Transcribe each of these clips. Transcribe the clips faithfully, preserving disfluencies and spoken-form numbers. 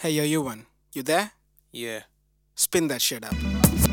Hey, yo, you one. You there? Yeah. Spin that shit up.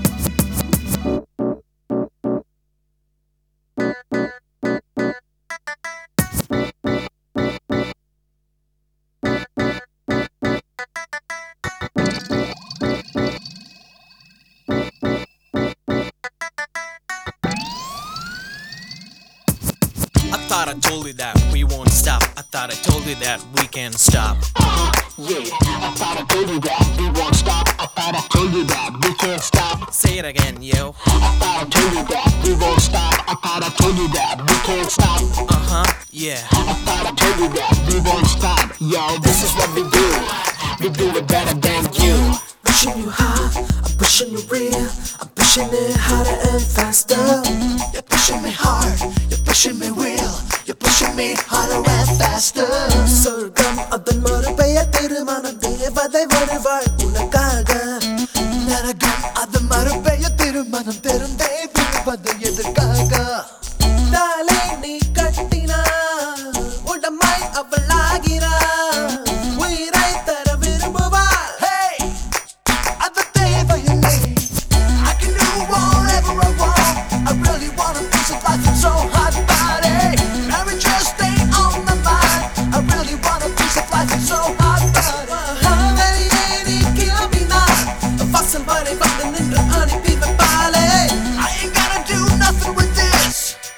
I thought I told you that we won't stop. I thought I told you that we can't stop. Yeah, I thought I told you that we won't stop. I thought I told you that we can't stop. Say it again, yo. I thought I told you that we won't stop. I thought I told you that we can't stop. Uh-huh, yeah. I thought I told you that we won't stop. Yo, this is what we do. We do it better than you. Pushing you hard, I'm pushing you real. I'm pushing it harder and faster. You're pushing me hard, you're pushing me real. You're pushing me harder and faster. சொர்க்கம் அதன் மறுபெயர் திருமணம் தேவதை வருவாள் உனக்காக. நரகம் அதன் மறுபெயர் திருமணம் தெரிந்தே விடுவது எதற்காக? தாலை நீ கட்டினா உடமாய் அவளாகிறா. உயிரை தர விரும்புவாள். Hey, அது தேவையில்லை. I can do whatever I want. I really want a piece of life that's so hot body. Marriage just stay on my mind. I really want a piece of life that's so hot body. வெளியே நீ கிளம்பினா வாசல் வரை வந்து நின்று அனுப்பி வைப்பாளே. I ain't gonna do nothing with this.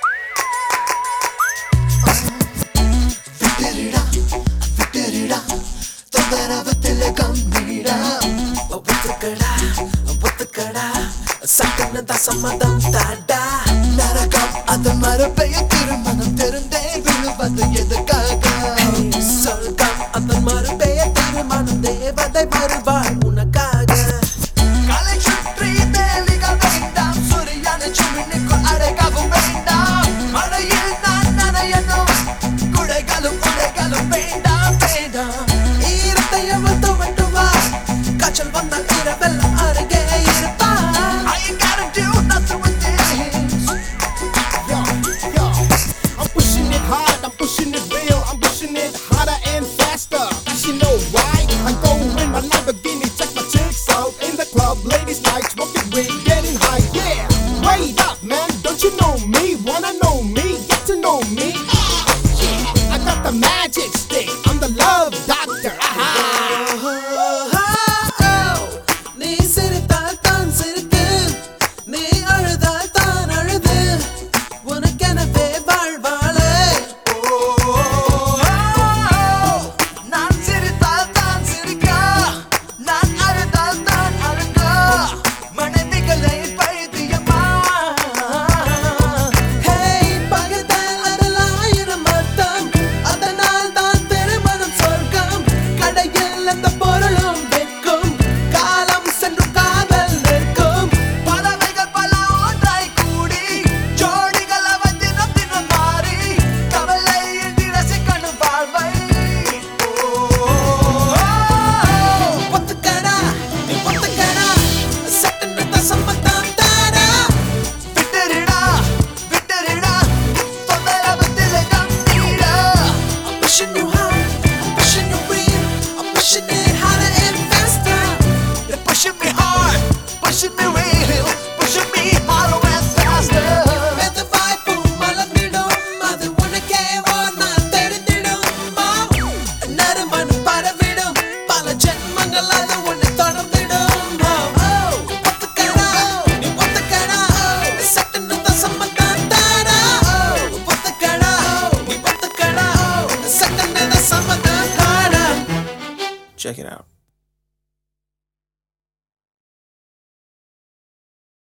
விட்டுடுடா, விட்டுடுடா, தொந்தரவத்தில் கம்மிடா. ஒத்துக்கடா, ஒத்துக்கடா, சட்டுன்னு தான் சம்மதம் தாடா. நரகம் அது மறுபெயர் திருமணம் தெரிந்தே விழுவது எதற்காக? சொர்க்கம் அதன் மறுபெயர் திருமணம் தேவதை வருவாள் உனக்காக. காலை சுற்றி தேலிகள் வேண்டாம், சூரியனை சிமினிக்குள் அடைக்கவும் வேண்டாம். மழையில் நான் நனையணும், குடைகளும் உடைகளும் வேண்டாம் வேண்டாம். ஈரத்தை அவள் துவட்டுவா, காய்ச்சல் வந்தால் இரவெல்லாம் அருகே இருப்பா. I ain't gotta do nothing with this. Yo, yo, I'm pushing it hard, I'm pushing it real, I'm pushing it harder and faster. You know why? I go in my Lamborghini, check my chicks out in the club, ladies nights, smoking weed, getting high, yeah. Wait up, man, don't you know me? Wanna know me? Get to know me? Ah, yeah, I got the magic stick, I'm the love doctor. Aha. நீ சிரித்தால் தான் சிரித்து, நீ அழுதால் தான் அழுது, உனக்கெனவே வாழ்வாளே. நான் சிரித்தால் தான் சிரிக்க, நான் அழுதால் தான் அழுக, மனைவிகளை பைத்தியமா. Hey, பகைத்தால் அதில் ஆயிரம் அர்த்தம், அதனால் தான் திருமணம் சொர்க்கம். கடையில் அந்த பொருளும் விற்கும், காலம் சென்று காதல் நிற்கும். பறவைகள் பல ஒன்றாய் கூடி, ஜோடிகள் அவ தினம் தினம் மாறி, கவலையின்றி ரசிக்கணும் வாழ்வை. ஒத்துக்கடா, நீ ஒத்துக்கடா, சட்டுன்னு தான் சம்மதம் தாடா. விட்டுடுடா, விட்டுடுடா, தொந்தரவத்தில் கம்மிடா. I'm pushing you hard, I'm pushing you real, I'm pushing it harder and faster. You're pushing me hard, pushing me real, pushing me harder and faster. மெதுவாய் பூ மலர்ந்திடும், அது உனக்கே ஓர் நாள் தெரிந்திடும். நறுமணம் பரவிடும், பல ஜென்மங்கள் அது உன்னை தொடர்ந்திடும். ஒத்துக்கடா, நீ ஒத்துக்கடா, சட்டுன்னு தான் சம்மதம் தாடா. ஒத்துக்கடா, நீ ஒத்துக்கடா, சட்டுன்னு தான் சம்மதம் தாடா. Check it out.